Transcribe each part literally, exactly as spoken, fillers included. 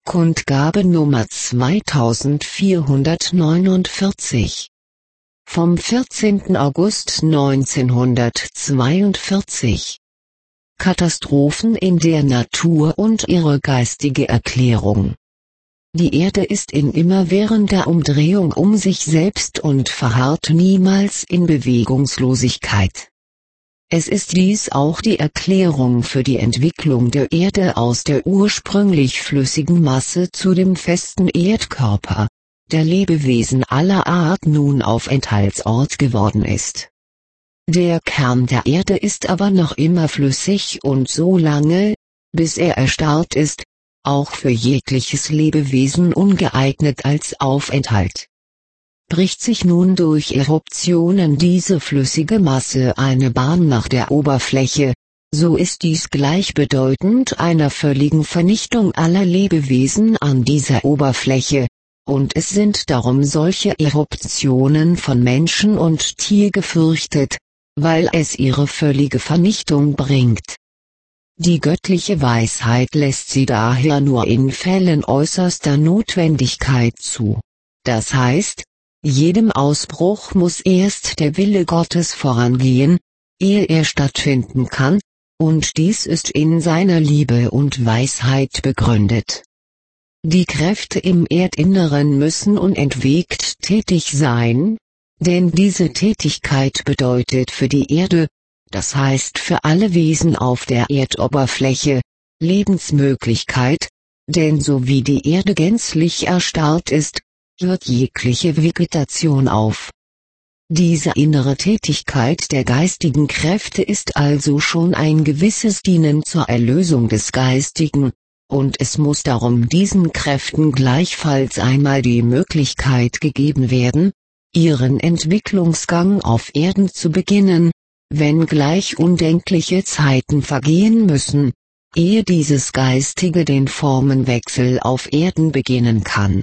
Kundgabe Nummer zweitausendvierhundertneunundvierzig. Vom vierzehnten August neunzehnhundertzweiundvierzig. Katastrophen in der Natur und ihre geistige Erklärung. Die Erde ist in immerwährender Umdrehung um sich selbst und verharrt niemals in Bewegungslosigkeit. Es ist dies auch die Erklärung für die Entwicklung der Erde aus der ursprünglich flüssigen Masse zu dem festen Erdkörper, der Lebewesen aller Art nun Aufenthaltsort geworden ist. Der Kern der Erde ist aber noch immer flüssig und so lange, bis er erstarrt ist, auch für jegliches Lebewesen ungeeignet als Aufenthalt. Bricht sich nun durch Eruptionen diese flüssige Masse eine Bahn nach der Oberfläche, so ist dies gleichbedeutend einer völligen Vernichtung aller Lebewesen an dieser Oberfläche, und es sind darum solche Eruptionen von Menschen und Tier gefürchtet, weil es ihre völlige Vernichtung bringt. Die göttliche Weisheit lässt sie daher nur in Fällen äußerster Notwendigkeit zu. Das heißt, jedem Ausbruch muss erst der Wille Gottes vorangehen, ehe er stattfinden kann, und dies ist in seiner Liebe und Weisheit begründet. Die Kräfte im Erdinneren müssen unentwegt tätig sein, denn diese Tätigkeit bedeutet für die Erde, das heißt für alle Wesen auf der Erdoberfläche, Lebensmöglichkeit, denn so wie die Erde gänzlich erstarrt ist, hört jegliche Vegetation auf. Diese innere Tätigkeit der geistigen Kräfte ist also schon ein gewisses Dienen zur Erlösung des Geistigen, und es muss darum diesen Kräften gleichfalls einmal die Möglichkeit gegeben werden, ihren Entwicklungsgang auf Erden zu beginnen, wenngleich undenkliche Zeiten vergehen müssen, ehe dieses Geistige den Formenwechsel auf Erden beginnen kann.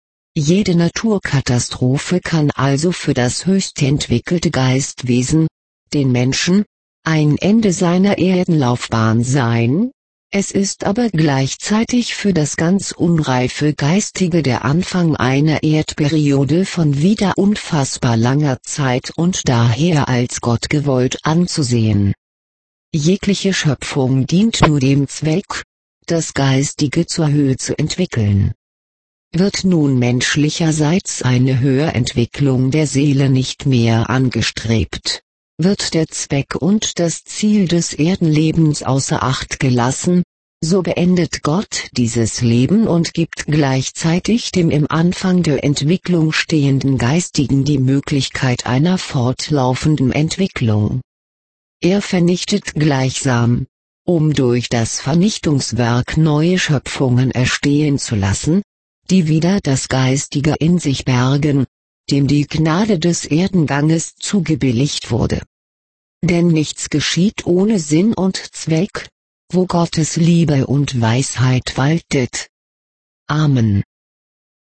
Jede Naturkatastrophe kann also für das höchst entwickelte Geistwesen, den Menschen, ein Ende seiner Erdenlaufbahn sein, es ist aber gleichzeitig für das ganz unreife Geistige der Anfang einer Erdperiode von wieder unfassbar langer Zeit und daher als Gott gewollt anzusehen. Jegliche Schöpfung dient nur dem Zweck, das Geistige zur Höhe zu entwickeln. Wird nun menschlicherseits eine Höherentwicklung der Seele nicht mehr angestrebt, wird der Zweck und das Ziel des Erdenlebens außer Acht gelassen, so beendet Gott dieses Leben und gibt gleichzeitig dem im Anfang der Entwicklung stehenden Geistigen die Möglichkeit einer fortlaufenden Entwicklung. Er vernichtet gleichsam, um durch das Vernichtungswerk neue Schöpfungen erstehen zu lassen, die wieder das Geistige in sich bergen, dem die Gnade des Erdenganges zugebilligt wurde. Denn nichts geschieht ohne Sinn und Zweck, wo Gottes Liebe und Weisheit waltet. Amen.